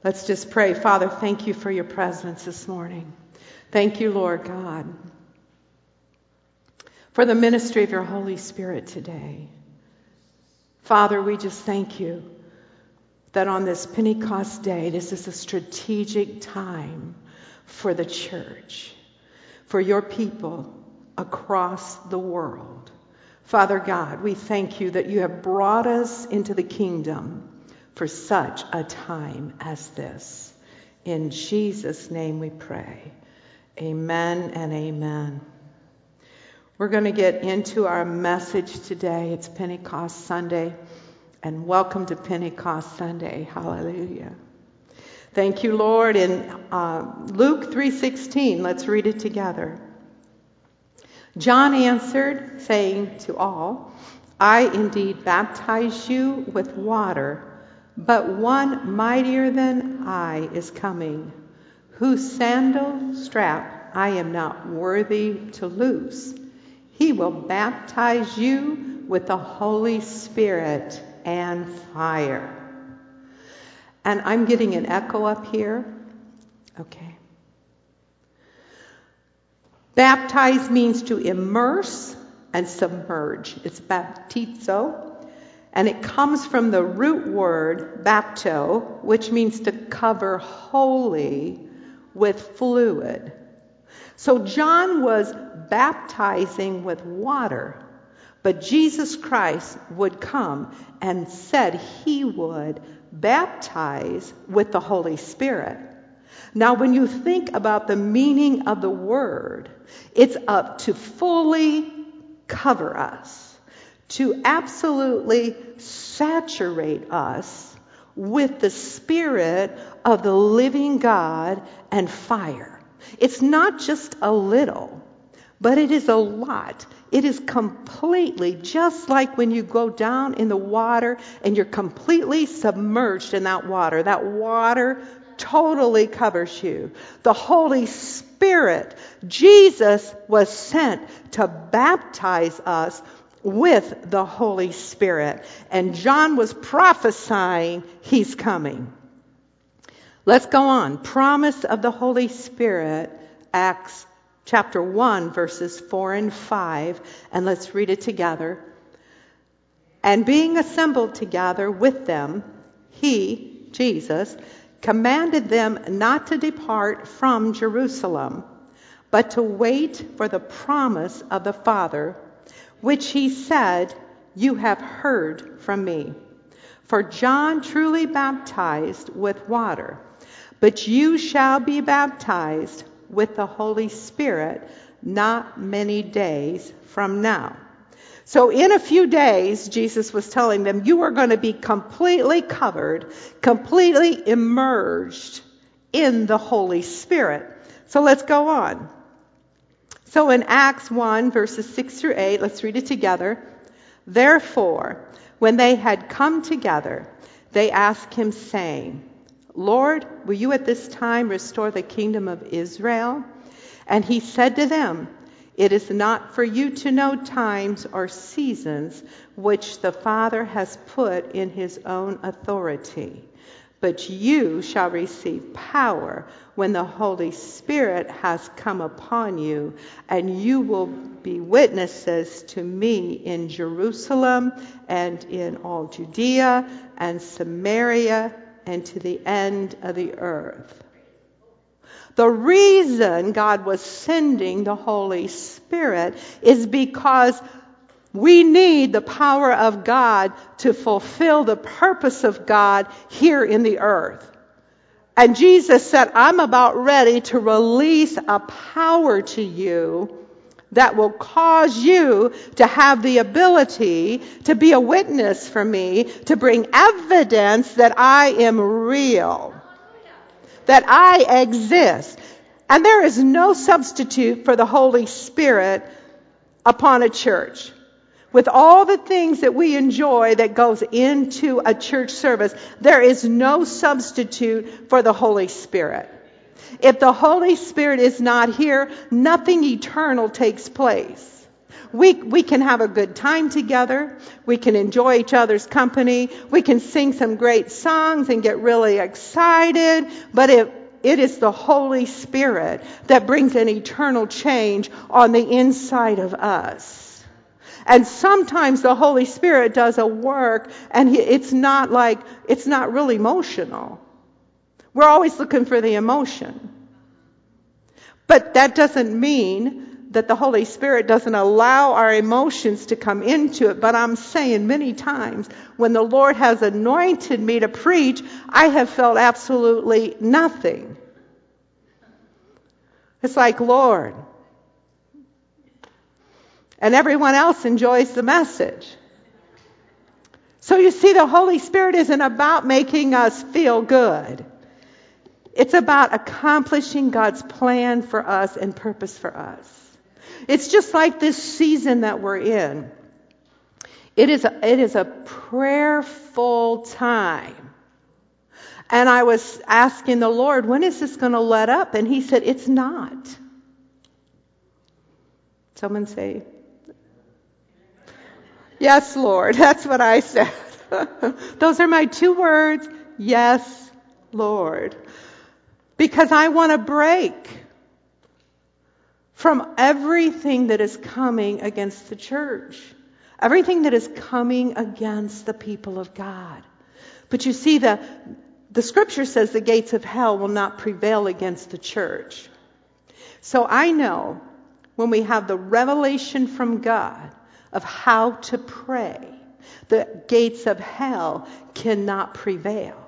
Let's just pray. Father, thank you for your presence this morning. Thank you, Lord God, for the ministry of your Holy Spirit today. Father, we just thank you that on this Pentecost day, this is a strategic time for the church, for your people across the world. Father God, we thank you that you have brought us into the kingdom for such a time as this. In Jesus' name we pray. Amen and amen. We're going to get into our message today. It's Pentecost Sunday, and welcome to Pentecost Sunday. Hallelujah. Thank you, Lord. In Luke 3:16, let's read it together. John answered, saying to all, I indeed baptize you with water, but one mightier than I is coming, whose sandal strap I am not worthy to loose. He will baptize you with the Holy Spirit and fire. And I'm getting an echo up here. Okay. Baptize means to immerse and submerge. It's baptizo. And it comes from the root word bapto, which means to cover wholly with fluid. So John was baptizing with water, but Jesus Christ would come and said he would baptize with the Holy Spirit. Now, when you think about the meaning of the word, it's up to fully cover us, to absolutely saturate us with the Spirit of the living God and fire. It's not just a little, but it is a lot. It is completely, just like when you go down in the water and you're completely submerged in that water. That water totally covers you. The Holy Spirit, Jesus was sent to baptize us with the Holy Spirit. And John was prophesying he's coming. Let's go on. Promise of the Holy Spirit, Acts chapter 1, verses 4 and 5. And let's read it together. And being assembled together with them, he, Jesus, commanded them not to depart from Jerusalem, but to wait for the promise of the Father, which he said, you have heard from me. For John truly baptized with water, but you shall be baptized with the Holy Spirit not many days from now. So in a few days, Jesus was telling them, you are going to be completely covered, completely immersed in the Holy Spirit. So let's go on. So in Acts 1, verses 6 through 8, let's read it together. Therefore, when they had come together, they asked him, saying, Lord, will you at this time restore the kingdom of Israel? And he said to them, it is not for you to know times or seasons which the Father has put in his own authority, but you shall receive power when the Holy Spirit has come upon you, and you will be witnesses to me in Jerusalem and in all Judea and Samaria and to the end of the earth. The reason God was sending the Holy Spirit is because we need the power of God to fulfill the purpose of God here in the earth. And Jesus said, I'm about ready to release a power to you that will cause you to have the ability to be a witness for me, to bring evidence that I am real, that I exist. And there is no substitute for the Holy Spirit upon a church. With all the things that we enjoy that goes into a church service, there is no substitute for the Holy Spirit. If the Holy Spirit is not here, nothing eternal takes place. We can have a good time together. We can enjoy each other's company. We can sing some great songs and get really excited. But it is the Holy Spirit that brings an eternal change on the inside of us. And sometimes the Holy Spirit does a work, and it's not real emotional. We're always looking for the emotion. But that doesn't mean that the Holy Spirit doesn't allow our emotions to come into it. But I'm saying many times, when the Lord has anointed me to preach, I have felt absolutely nothing. It's like, Lord. And everyone else enjoys the message. So you see, the Holy Spirit isn't about making us feel good. It's about accomplishing God's plan for us and purpose for us. It's just like this season that we're in. It is a prayerful time. And I was asking the Lord, when is this going to let up? And He said, it's not. Someone say, yes, Lord. That's what I said. Those are my 2 words. Yes, Lord. Because I want to break from everything that is coming against the church. Everything that is coming against the people of God. But you see, the scripture says the gates of hell will not prevail against the church. So I know when we have the revelation from God of how to pray, the gates of hell cannot prevail.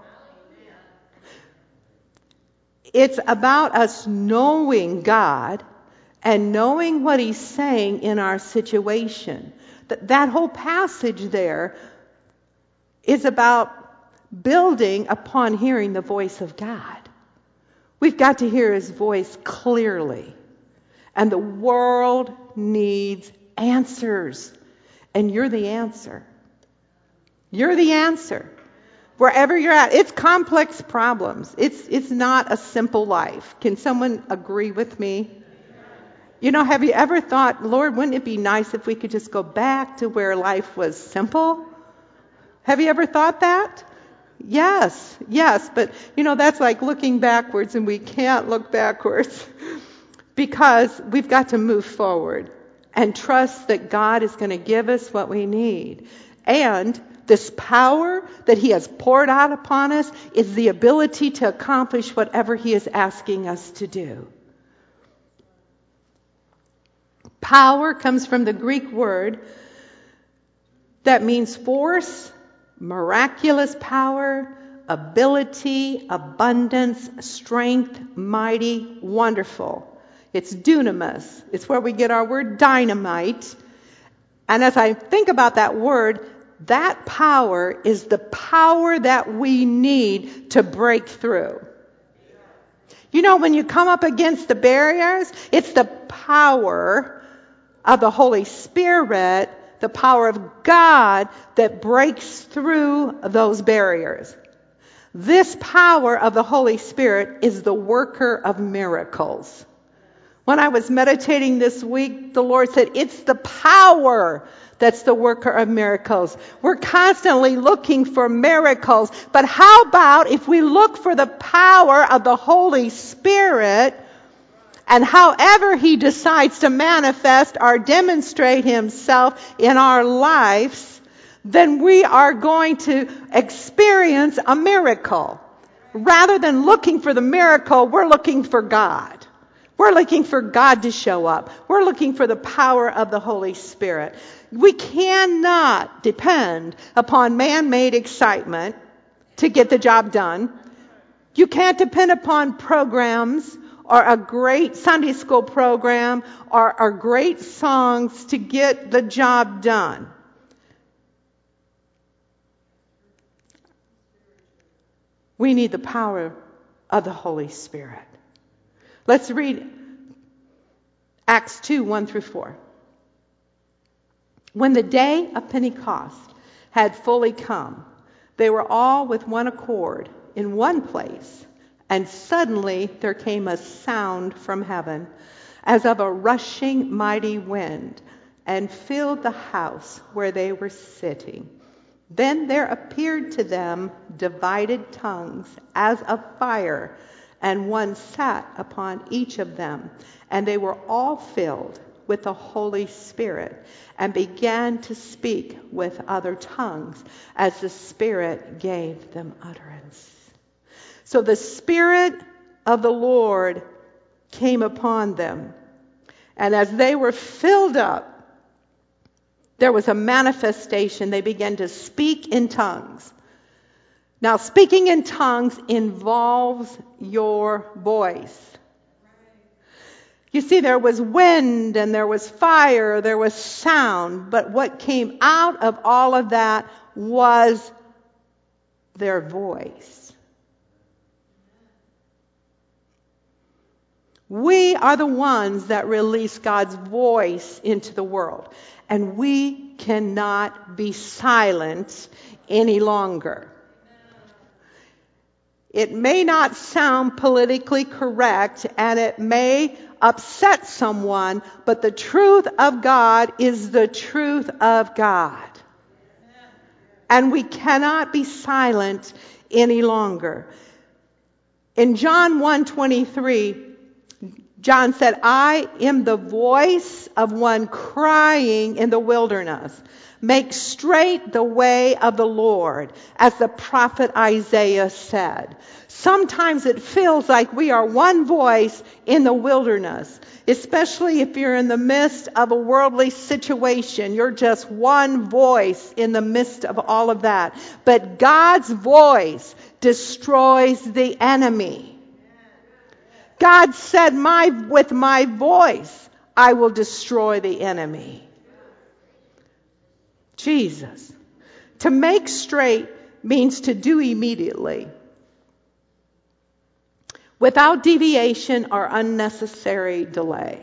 It's about us knowing God and knowing what He's saying in our situation. That whole passage there is about building upon hearing the voice of God. We've got to hear His voice clearly. And the world needs answers. And you're the answer. You're the answer. Wherever you're at, it's complex problems. It's not a simple life. Can someone agree with me? You know, have you ever thought, Lord, wouldn't it be nice if we could just go back to where life was simple? Have you ever thought that? Yes. But, that's like looking backwards, and we can't look backwards because we've got to move forward and trust that God is going to give us what we need. And this power that He has poured out upon us is the ability to accomplish whatever He is asking us to do. Power comes from the Greek word that means force, miraculous power, ability, abundance, strength, mighty, wonderful. It's dunamis. It's where we get our word dynamite. And as I think about that word, that power is the power that we need to break through. When you come up against the barriers, it's the power of the Holy Spirit, the power of God that breaks through those barriers. This power of the Holy Spirit is the worker of miracles. When I was meditating this week, the Lord said, it's the power that's the worker of miracles. We're constantly looking for miracles. But how about if we look for the power of the Holy Spirit, and however He decides to manifest or demonstrate Himself in our lives, then we are going to experience a miracle. Rather than looking for the miracle, we're looking for God. We're looking for God to show up. We're looking for the power of the Holy Spirit. We cannot depend upon man-made excitement to get the job done. You can't depend upon programs or a great Sunday school program or great songs to get the job done. We need the power of the Holy Spirit. Let's read Acts 2, 1-4. When the day of Pentecost had fully come, they were all with one accord in one place. And suddenly there came a sound from heaven as of a rushing mighty wind, and filled the house where they were sitting. Then there appeared to them divided tongues as of fire, and one sat upon each of them. And they were all filled with the Holy Spirit and began to speak with other tongues as the Spirit gave them utterance. So the Spirit of the Lord came upon them. And as they were filled up, there was a manifestation. They began to speak in tongues. Now, speaking in tongues involves your voice. You see, there was wind and there was fire, there was sound, but what came out of all of that was their voice. We are the ones that release God's voice into the world. And we cannot be silent any longer. It may not sound politically correct and it may upset someone, but the truth of God is the truth of God. And we cannot be silent any longer. In John 1:23, John said, I am the voice of one crying in the wilderness. Make straight the way of the Lord, as the prophet Isaiah said. Sometimes it feels like we are one voice in the wilderness, especially if you're in the midst of a worldly situation. You're just one voice in the midst of all of that. But God's voice destroys the enemy. God said, with my voice, I will destroy the enemy. Jesus. To make straight means to do immediately, without deviation or unnecessary delay.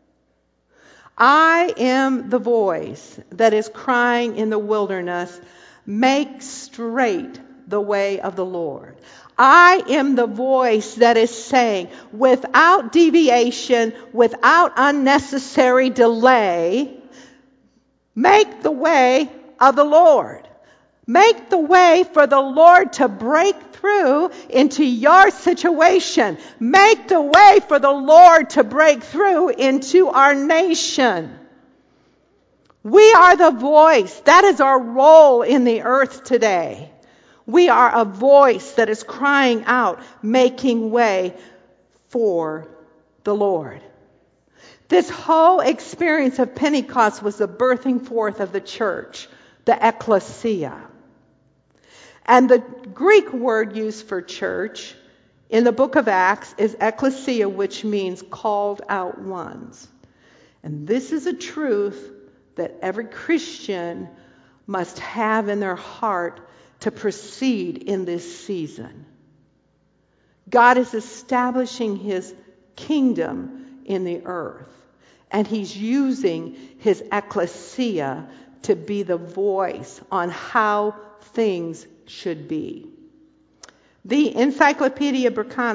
I am the voice that is crying in the wilderness, make straight the way of the Lord. I am the voice that is saying, without deviation, without unnecessary delay, make the way of the Lord. Make the way for the Lord to break through into your situation. Make the way for the Lord to break through into our nation. We are the voice. That is our role in the earth today. We are a voice that is crying out, making way for the Lord. This whole experience of Pentecost was the birthing forth of the church, the ecclesia. And the Greek word used for church in the book of Acts is ecclesia, which means called out ones. And this is a truth that every Christian must have in their heart to proceed in this season. God is establishing His kingdom in the earth, and He's using His ecclesia to be the voice on how things should be. The Encyclopedia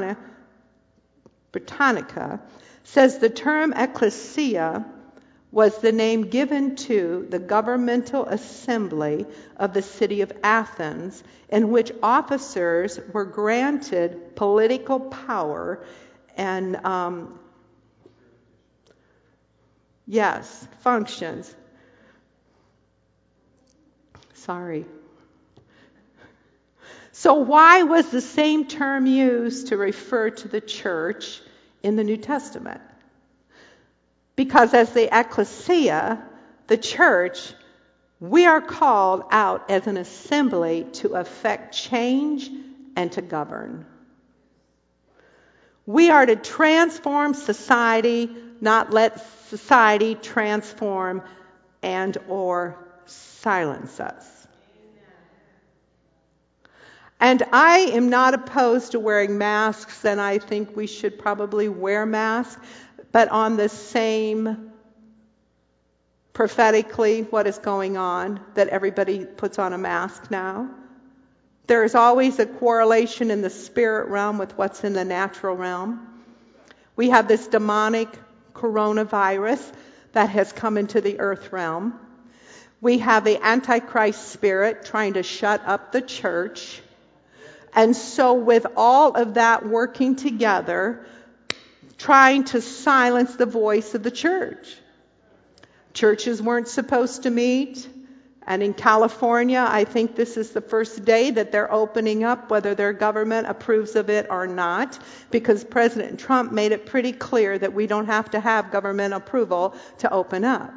Britannica says the term ecclesia was the name given to the governmental assembly of the city of Athens, in which officers were granted political power and, functions. Sorry. So why was the same term used to refer to the church in the New Testament? Because as the ecclesia, the church, we are called out as an assembly to effect change and to govern. We are to transform society, not let society transform and or silence us. And I am not opposed to wearing masks, and I think we should probably wear masks. But on the same, prophetically, what is going on, that everybody puts on a mask now. There is always a correlation in the spirit realm with what's in the natural realm. We have this demonic coronavirus that has come into the earth realm. We have the Antichrist spirit trying to shut up the church. And so with all of that working together, trying to silence the voice of the church. Churches weren't supposed to meet. And in California, I think this is the first day that they're opening up, whether their government approves of it or not, because President Trump made it pretty clear that we don't have to have government approval to open up.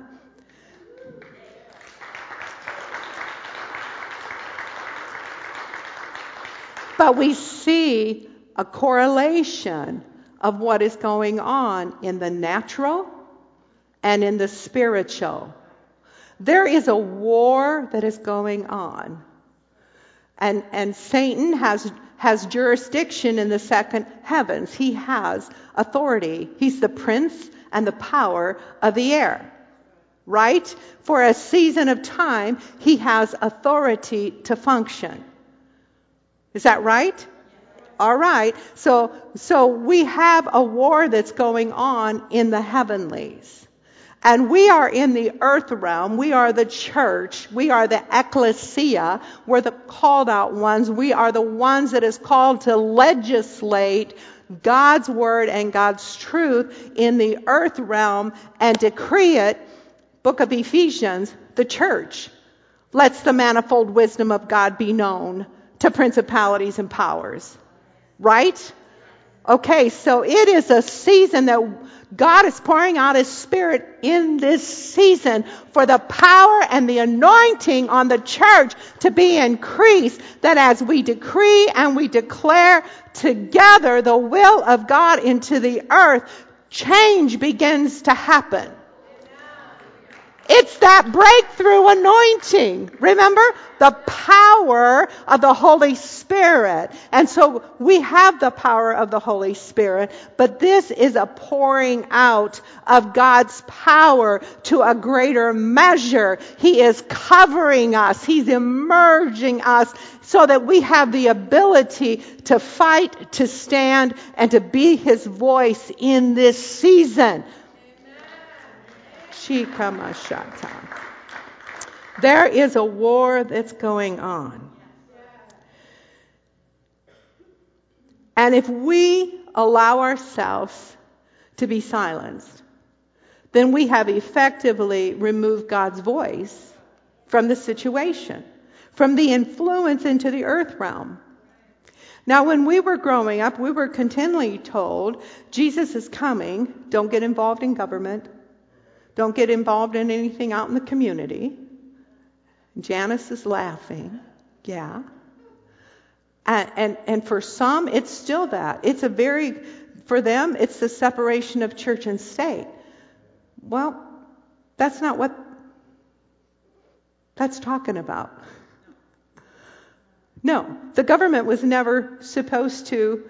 But we see a correlation of what is going on in the natural and in the spiritual. There is a war that is going on. And Satan has jurisdiction in the second heavens. He has authority. He's the prince and the power of the air. Right? For a season of time, he has authority to function. Is that right? All right. So we have a war that's going on in the heavenlies. And we are in the earth realm. We are the church. We are the ecclesia. We're the called out ones. We are the ones that is called to legislate God's word and God's truth in the earth realm and decree it. Book of Ephesians, the church lets the manifold wisdom of God be known to principalities and powers. Right? Okay, so it is a season that God is pouring out His Spirit in this season for the power and the anointing on the church to be increased, that as we decree and we declare together the will of God into the earth, change begins to happen. It's that breakthrough anointing. Remember? The power of the Holy Spirit. And so we have the power of the Holy Spirit, but this is a pouring out of God's power to a greater measure. He is covering us. He's emerging us so that we have the ability to fight, to stand, and to be His voice in this season. There is a war that's going on. And if we allow ourselves to be silenced, then we have effectively removed God's voice from the situation, from the influence into the earth realm. Now, when we were growing up, we were continually told, Jesus is coming, don't get involved in government. Don't get involved in anything out in the community. Janice is laughing. Yeah. And for some, it's still that. For them, it's the separation of church and state. Well, that's not what that's talking about. No, the government was never supposed to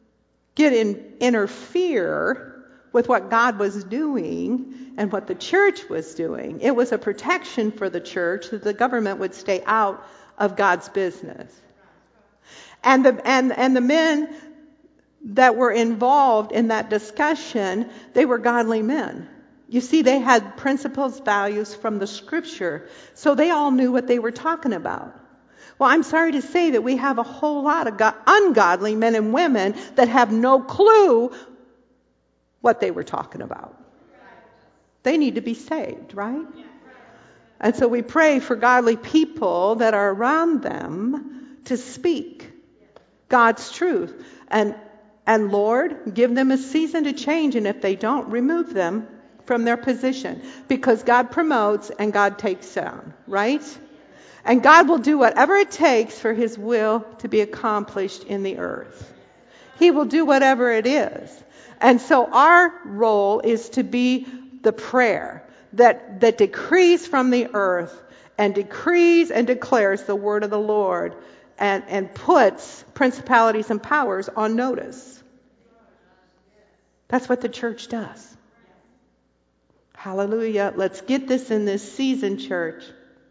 interfere with what God was doing and what the church was doing. It was a protection for the church that the government would stay out of God's business. And the men that were involved in that discussion, they were godly men. You see, they had principles, values from the scripture, so they all knew what they were talking about. Well, I'm sorry to say that we have a whole lot of ungodly men and women that have no clue what they were talking about. They need to be saved, right? And so we pray for godly people that are around them to speak God's truth. And Lord, give them a season to change. And if they don't, remove them from their position. Because God promotes and God takes down, right? And God will do whatever it takes for His will to be accomplished in the earth. He will do whatever it is. And so our role is to be the prayer that decrees from the earth and decrees and declares the word of the Lord and puts principalities and powers on notice. That's what the church does. Hallelujah. Let's get this in this season, church.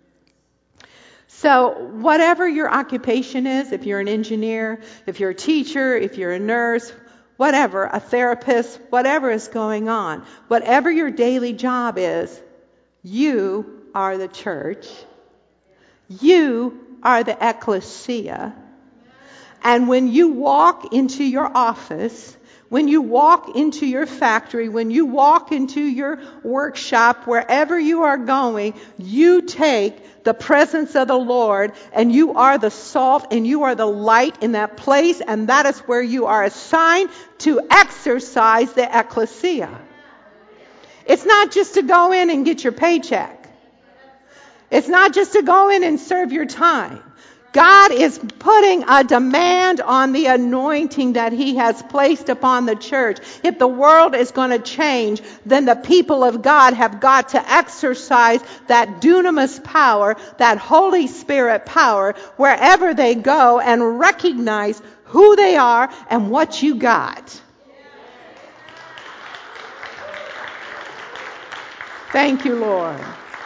So whatever your occupation is, if you're an engineer, if you're a teacher, if you're a nurse, whatever, a therapist, whatever is going on, whatever your daily job is, you are the church. You are the ecclesia. And when you walk into your office, when you walk into your factory, when you walk into your workshop, wherever you are going, you take the presence of the Lord and you are the salt and you are the light in that place, and that is where you are assigned to exercise the ecclesia. It's not just to go in and get your paycheck. It's not just to go in and serve your time. God is putting a demand on the anointing that He has placed upon the church. If the world is going to change, then the people of God have got to exercise that dunamis power, that Holy Spirit power, wherever they go, and recognize who they are and what you got. Thank you, Lord.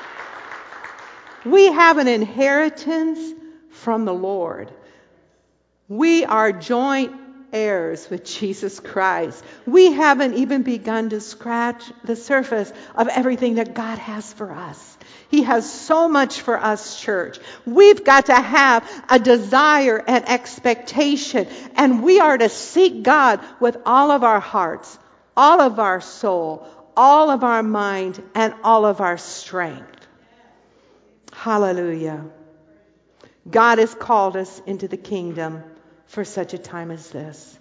We have an inheritance from the Lord. We are joint heirs with Jesus Christ. We haven't even begun to scratch the surface of everything that God has for us. He has so much for us, church. We've got to have a desire and expectation, and we are to seek God with all of our hearts, all of our soul, all of our mind, and all of our strength. Hallelujah. God has called us into the kingdom for such a time as this.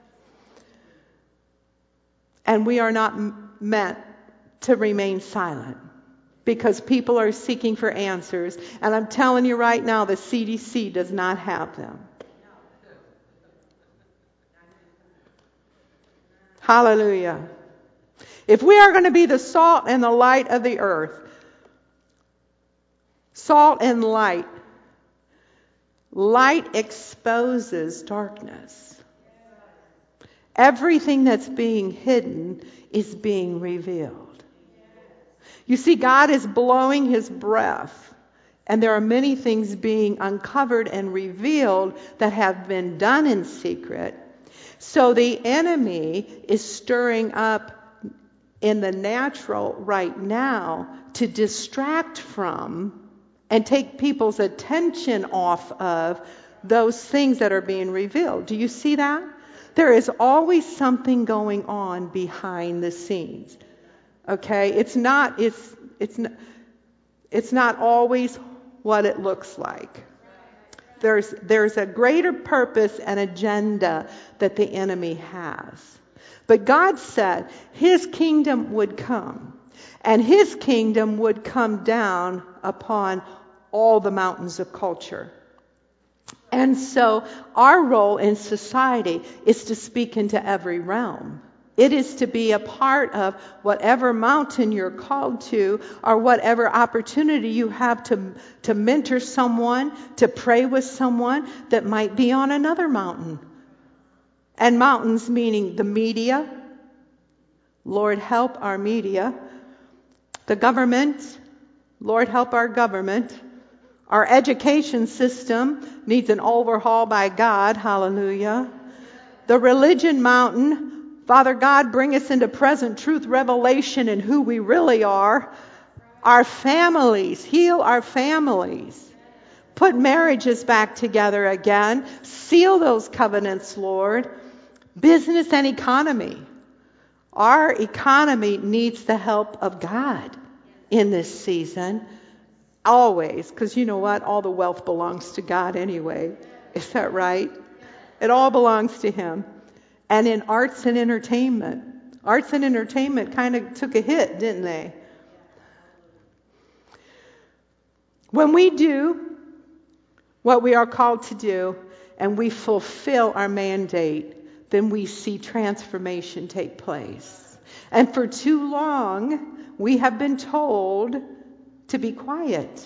And we are not meant to remain silent because people are seeking for answers. And I'm telling you right now, the CDC does not have them. Hallelujah. If we are going to be the salt and the light of the earth, salt and light, light exposes darkness. Everything that's being hidden is being revealed. You see, God is blowing His breath, and there are many things being uncovered and revealed that have been done in secret. So the enemy is stirring up in the natural right now to distract from and take people's attention off of those things that are being revealed. Do you see that? There is always something going on behind the scenes. Okay? It's not always what it looks like. There's a greater purpose and agenda that the enemy has. But God said His kingdom would come, and His kingdom would come down upon all the mountains of culture. And so our role in society is to speak into every realm. It is to be a part of whatever mountain you're called to, or whatever opportunity you have to mentor someone, to pray with someone that might be on another mountain. And mountains meaning the media. Lord, help our media. The government. Lord, help our government. Our education system needs an overhaul by God. Hallelujah. The religion mountain. Father God, bring us into present truth revelation in who we really are. Our families. Heal our families. Put marriages back together again. Seal those covenants, Lord. Business and economy. Our economy needs the help of God in this season. Always. Because you know what? All the wealth belongs to God anyway. Is that right? It all belongs to Him. And in arts and entertainment. Arts and entertainment kind of took a hit, didn't they? When we do what we are called to do and we fulfill our mandate, then we see transformation take place. And for too long, we have been told to be quiet.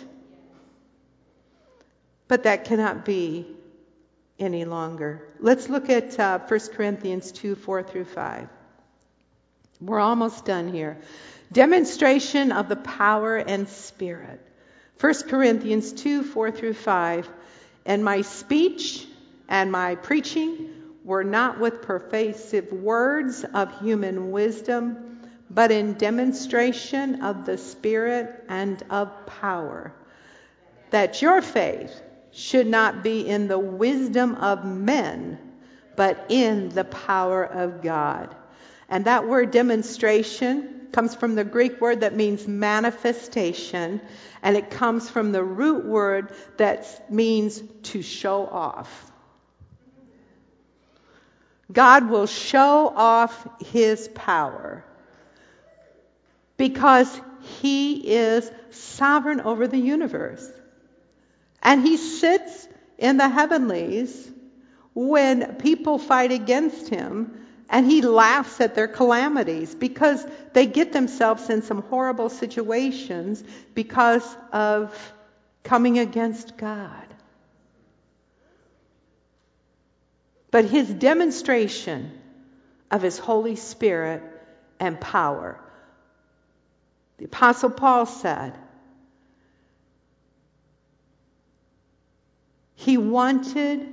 But that cannot be any longer. Let's look at 1 Corinthians 2, 4 through 5. We're almost done here. Demonstration of the power and spirit. 1 Corinthians 2, 4 through 5. And my speech and my preaching were not with persuasive words of human wisdom, but in demonstration of the Spirit and of power, that your faith should not be in the wisdom of men, but in the power of God. And that word demonstration comes from the Greek word that means manifestation, and it comes from the root word that means to show off. God will show off his power because he is sovereign over the universe. And he sits in the heavenlies when people fight against him, and he laughs at their calamities because they get themselves in some horrible situations because of coming against God. But his demonstration of his Holy Spirit and power. The Apostle Paul said he wanted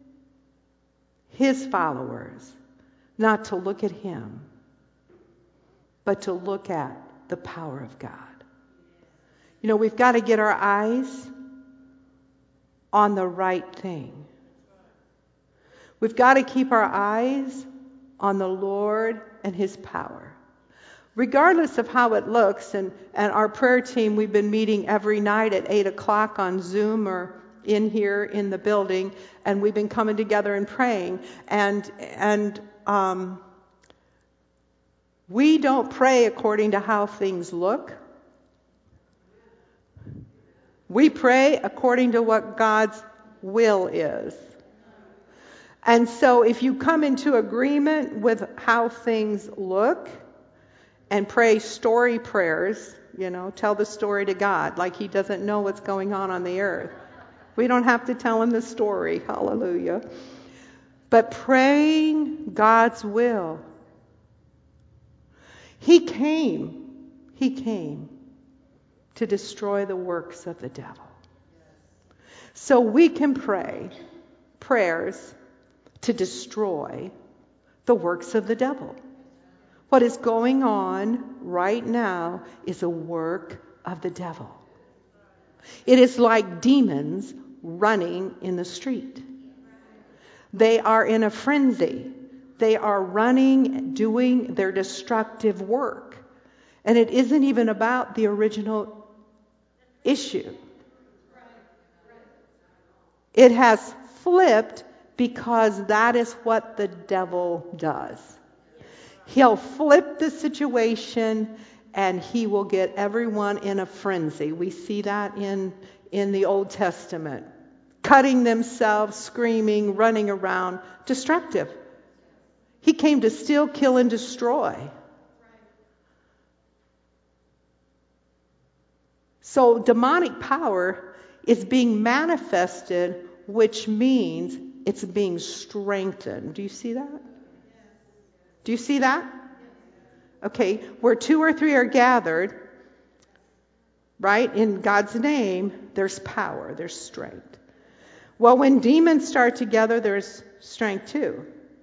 his followers not to look at him, but to look at the power of God. You know, we've got to get our eyes on the right thing. We've got to keep our eyes on the Lord and his power. Regardless of how it looks, and our prayer team, we've been meeting every night at 8 o'clock on Zoom or in here in the building, and we've been coming together and praying. And we don't pray according to how things look. We pray according to what God's will is. And so if you come into agreement with how things look and pray story prayers, you know, tell the story to God like he doesn't know what's going on the earth. We don't have to tell him the story. Hallelujah. But praying God's will. He came to destroy the works of the devil. So we can pray prayers to destroy the works of the devil. What is going on right now is a work of the devil. It is like demons running in the street. They are in a frenzy. They are running, doing their destructive work. And it isn't even about the original issue. It has flipped because that is what the devil does. He'll flip the situation and he will get everyone in a frenzy. We see that in the Old Testament. Cutting themselves, screaming, running around, destructive. He came to steal, kill, and destroy. So demonic power is being manifested, which means it's being strengthened. Do you see that? Do you see that? Okay, where 2 or 3 are gathered, right, in God's name, there's power, there's strength. Well, when demons start together, there's strength too.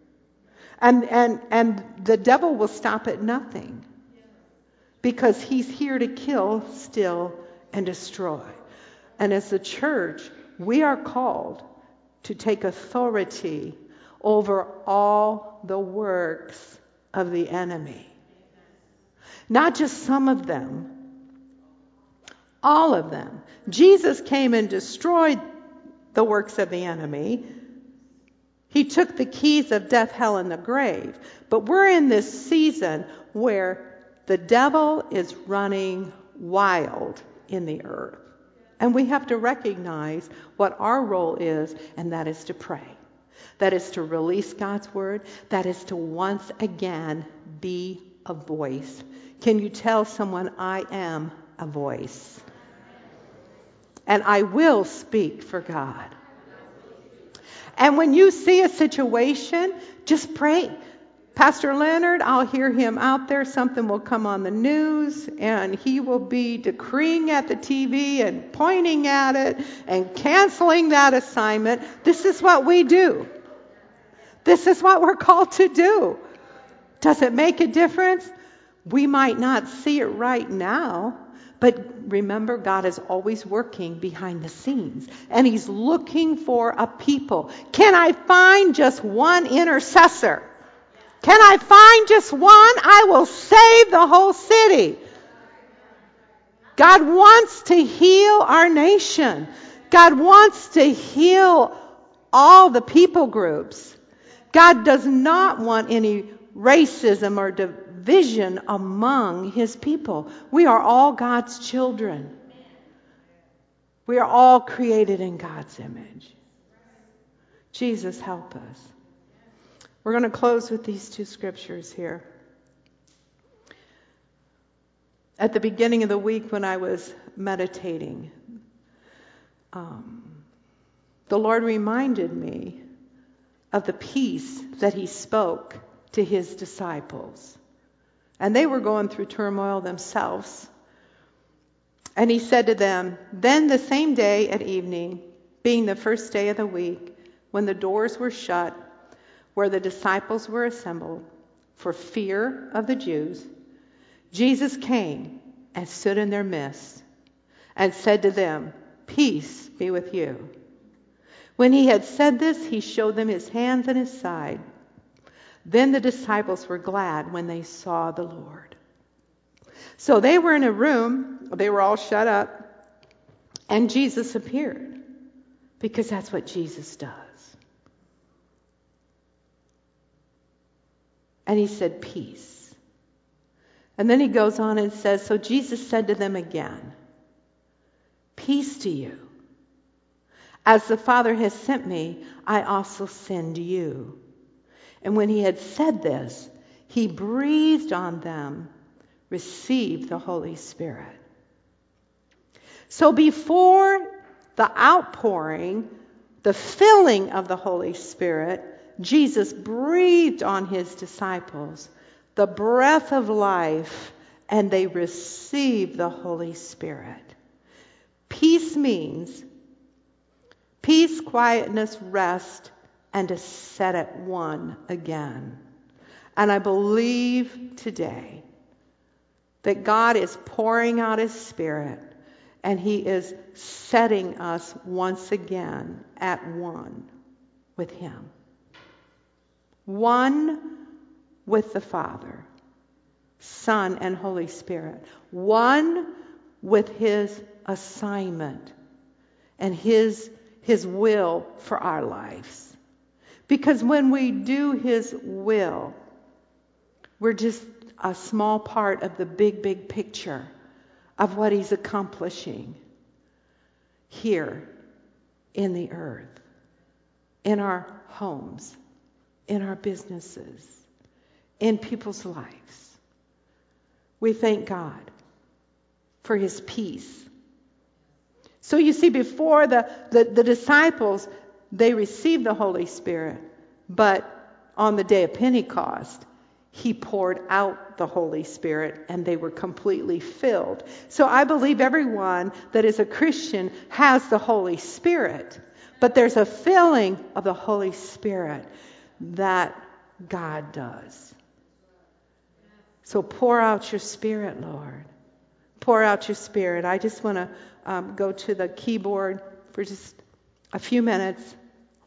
And the devil will stop at nothing because he's here to kill, steal, and destroy. And as the church, we are called to take authority over all the works of the enemy. Not just some of them, all of them. Jesus came and destroyed the works of the enemy. He took the keys of death, hell, and the grave. But we're in this season where the devil is running wild in the earth. And we have to recognize what our role is, and that is to pray. That is to release God's word. That is to once again be a voice. Can you tell someone, I am a voice? And I will speak for God. And when you see a situation, just pray. Pastor Leonard, I'll hear him out there. Something will come on the news, and he will be decreeing at the TV and pointing at it and canceling that assignment. This is what we do. This is what we're called to do. Does it make a difference? We might not see it right now, but remember, God is always working behind the scenes, and He's looking for a people. Can I find just one intercessor? Can I find just one? I will save the whole city. God wants to heal our nation. God wants to heal all the people groups. God does not want any racism or division among His people. We are all God's children. We are all created in God's image. Jesus, help us. We're going to close with these two scriptures here. At the beginning of the week when I was meditating, the Lord reminded me of the peace that He spoke to His disciples. And they were going through turmoil themselves. And He said to them, "Then the same day at evening, being the first day of the week, when the doors were shut, where the disciples were assembled, for fear of the Jews, Jesus came and stood in their midst and said to them, 'Peace be with you.' When He had said this, He showed them His hands and His side. Then the disciples were glad when they saw the Lord." So they were in a room, they were all shut up, and Jesus appeared, because that's what Jesus does. And He said, "Peace." And then He goes on and says, "So Jesus said to them again, 'Peace to you. As the Father has sent me, I also send you.' And when He had said this, He breathed on them, 'Receive the Holy Spirit.'" So before the outpouring, the filling of the Holy Spirit, Jesus breathed on His disciples the breath of life, and they received the Holy Spirit. Peace means peace, quietness, rest, and to set at one again. And I believe today that God is pouring out His Spirit, and He is setting us once again at one with Him. One with the Father, Son, and Holy Spirit. One with His assignment and His will for our lives. Because when we do His will, we're just a small part of the big, big picture of what He's accomplishing here in the earth, in our homes, in our businesses, in people's lives. We thank God for His peace. So you see, before the disciples, they received the Holy Spirit, but on the day of Pentecost, He poured out the Holy Spirit, and they were completely filled. So I believe everyone that is a Christian has the Holy Spirit, but there's a filling of the Holy Spirit that God does. So pour out your Spirit, Lord. Pour out your Spirit. I just want to go to the keyboard for just a few minutes.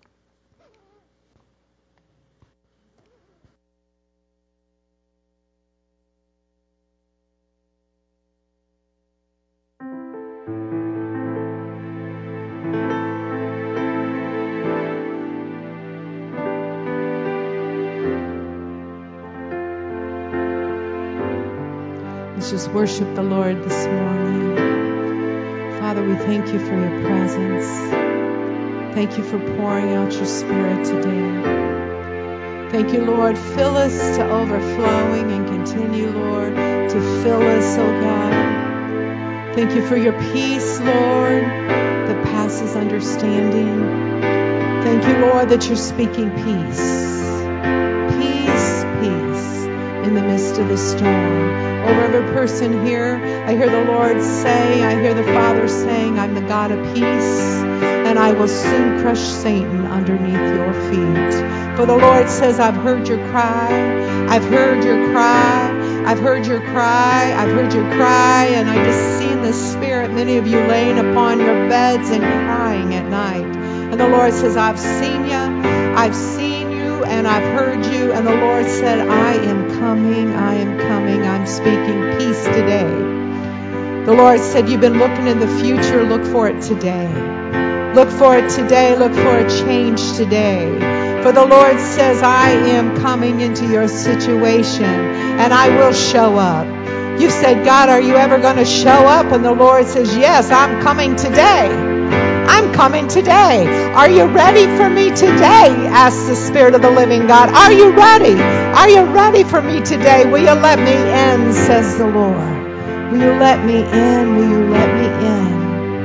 Let's just worship the Lord this morning. Father, we thank You for Your presence. Thank You for pouring out Your Spirit today. Thank You, Lord. Fill us to overflowing and continue, Lord, to fill us, oh God. Thank You for Your peace, Lord, that passes understanding. Thank You, Lord, that You're speaking peace. Peace, peace in the midst of the storm. Over every person here, I hear the Lord say, I hear the Father saying, I'm the God of peace, and I will soon crush Satan underneath your feet. For the Lord says, I've heard your cry. I've heard your cry. I've heard your cry. I've heard your cry. And I just see in the Spirit many of you laying upon your beds and crying at night. And the Lord says, I've seen you. I've seen you and I've heard you. And the Lord said, I am coming. I am coming. I'm speaking peace today. The Lord said, you've been looking in the future. Look for it today. Look for it today. Look for a change today. For the Lord says, I am coming into your situation and I will show up. You said, God, are you ever going to show up? And the Lord says, yes, I'm coming today. I'm coming today. Are you ready for me today? Asks the Spirit of the living God. Are you ready? Are you ready for me today? Will you let me in, says the Lord. Will you let me in? Will you let me in?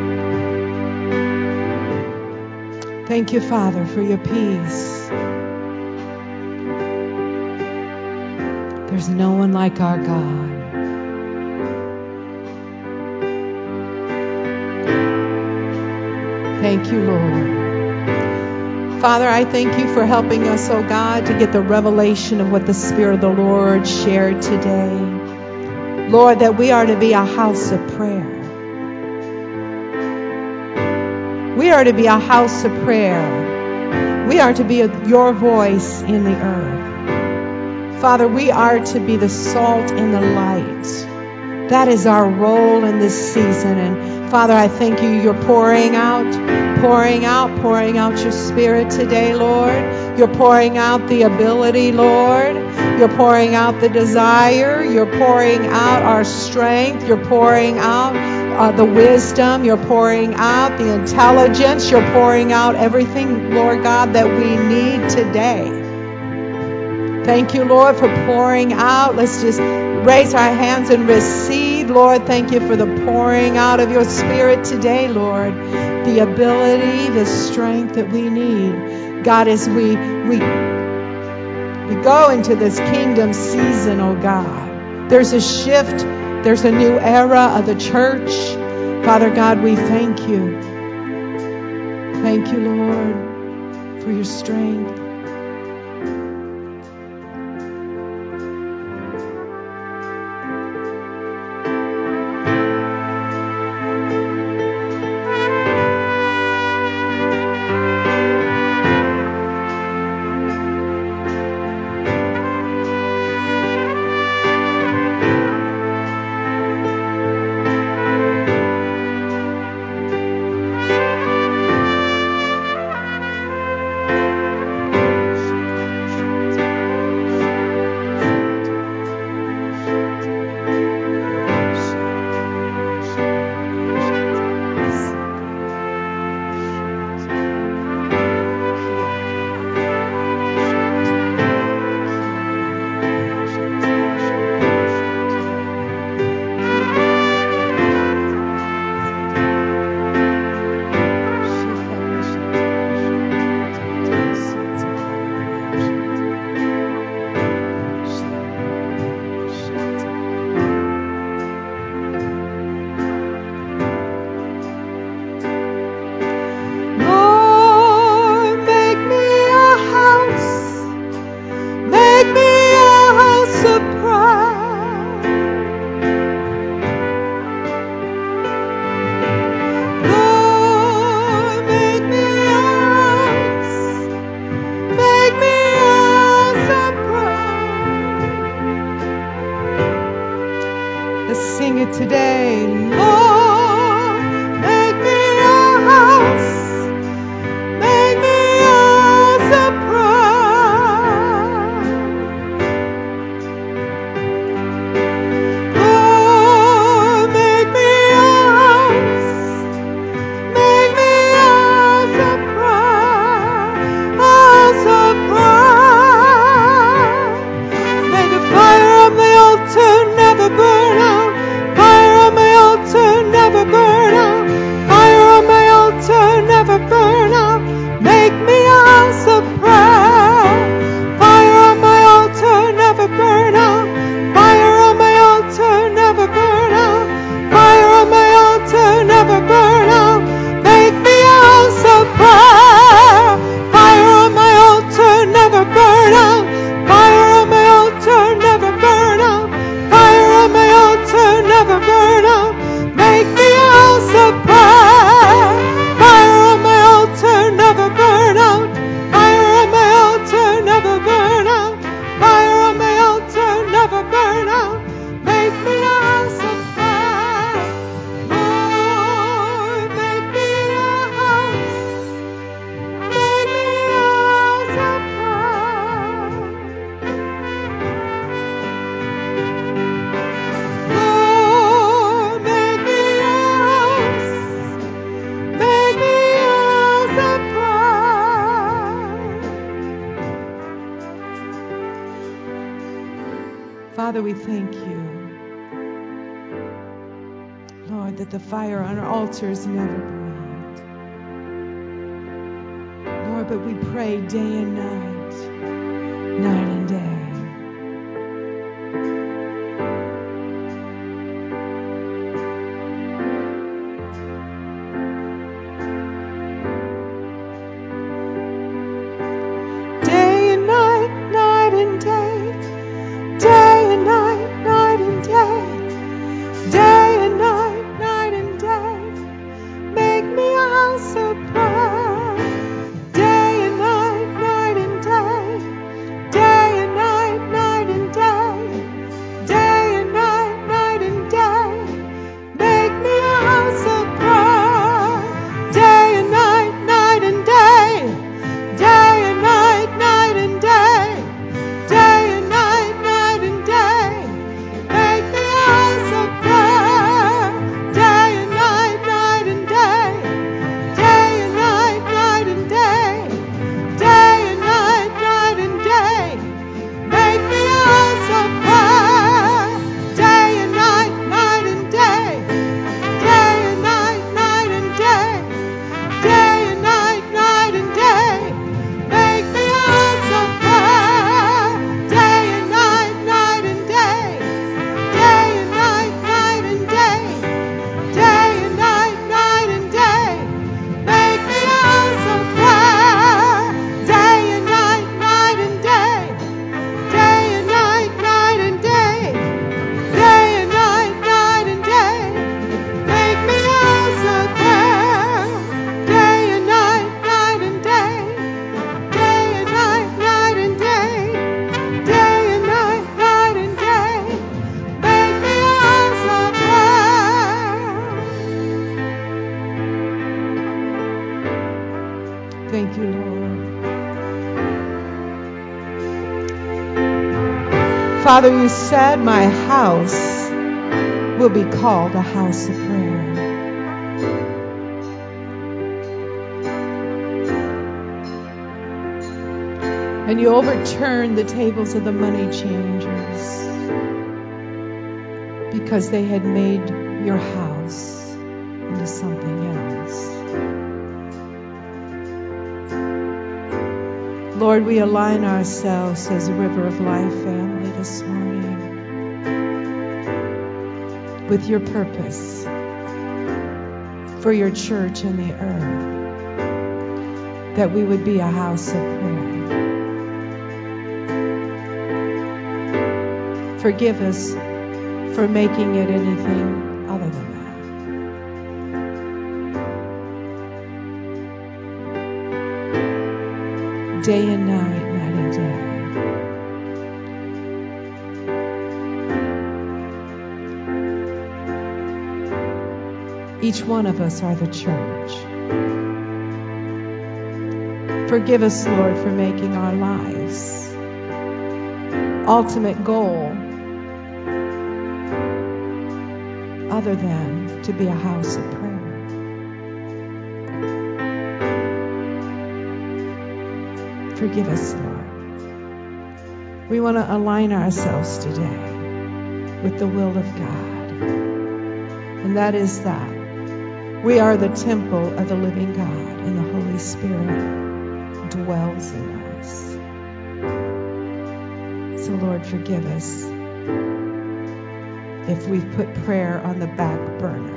Thank you, Father, for your peace. There's no one like our God. Thank you, Lord. Father, I thank you for helping us, oh God, to get the revelation of what the Spirit of the Lord shared today. Lord, that we are to be a house of prayer. We are to be a house of prayer. We are to be your voice in the earth. Father, we are to be the salt and the light. That is our role in this season. And Father, I thank you. You're pouring out your Spirit today, Lord. You're pouring out the ability, Lord. You're pouring out the desire. You're pouring out our strength. You're pouring out the wisdom. You're pouring out the intelligence. You're pouring out everything, Lord God, that we need today. Thank you, Lord, for pouring out. Let's just raise our hands and receive. Lord, thank you for the pouring out of your Spirit today, Lord. The ability, the strength that we need. God, as we go into this kingdom season, oh God, there's a shift. There's a new era of the church. Father God, we thank you. Thank you, Lord, for your strength. Today, Lord, make me a house, make me a house of prayer. Lord, make me a house, make me a house of prayer. May the fire of the altar never burn out. Fire on my altar Father, we thank you, Lord, that the fire on our altars never burn out. Lord, but we pray day and night, night and day. Thank you, Lord. Father, you said my house will be called a house of prayer. And you overturned the tables of the money changers because they had made your house into something else. Lord, we align ourselves as a River of Life family this morning with your purpose for your church in the earth, that we would be a house of prayer. Forgive us for making it anything other than that. Day and night, night and day. Each one of us are the church. Forgive us, Lord, for making our lives ultimate goal other than to be a house of prayer. Forgive us, Lord. We want to align ourselves today with the will of God. And that is that we are the temple of the living God, and the Holy Spirit dwells in us. So, Lord, forgive us if we've put prayer on the back burner.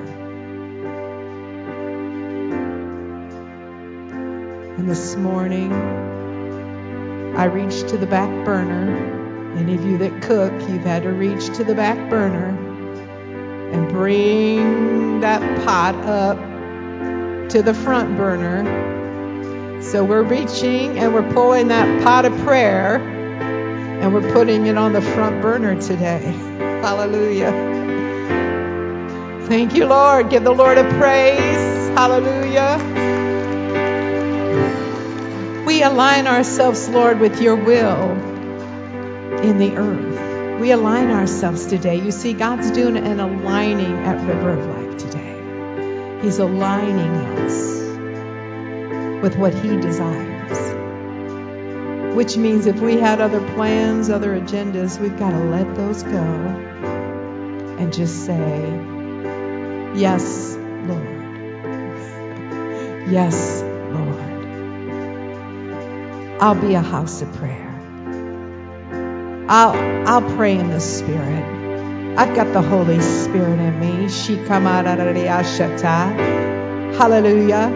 And this morning, I reached to the back burner. Any of you that cook, you've had to reach to the back burner and bring that pot up to the front burner. So we're reaching and we're pulling that pot of prayer and we're putting it on the front burner today. Hallelujah. Thank you, Lord. Give the Lord a praise. Hallelujah. We align ourselves, Lord, with your will in the earth. We align ourselves today. You see, God's doing an aligning at River of Life today. He's aligning us with what he desires. Which means if we had other plans, other agendas, we've got to let those go and just say, yes, Lord. Yes, Lord. I'll be a house of prayer. I'll pray in the Spirit. I've got the Holy Spirit in me. Hallelujah.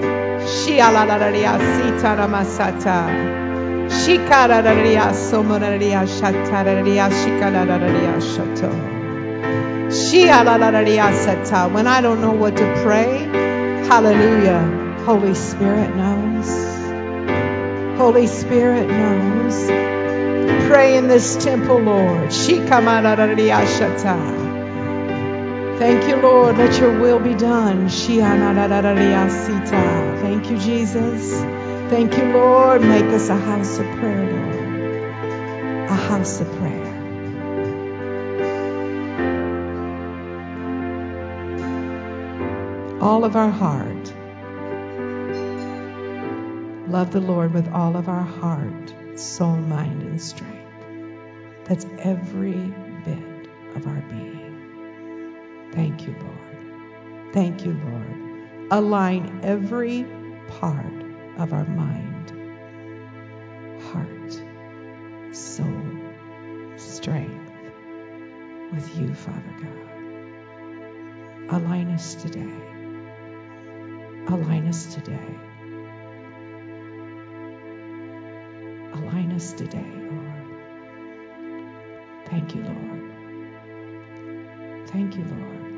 When I don't know what to pray, hallelujah, Holy Spirit knows. Holy Spirit knows. Pray in this temple, Lord. Thank you, Lord. Let your will be done. Thank you, Jesus. Thank you, Lord. Make us a house of prayer, Lord. A house of prayer. All of our heart. Love the Lord with all of our heart, soul, mind, and strength. That's every bit of our being. Thank you, Lord. Thank you, Lord. Align every part of our mind, heart, soul, strength with you, Father God. Align us today. Align us today. Align us today, Lord. Thank you, Lord. Thank you, Lord.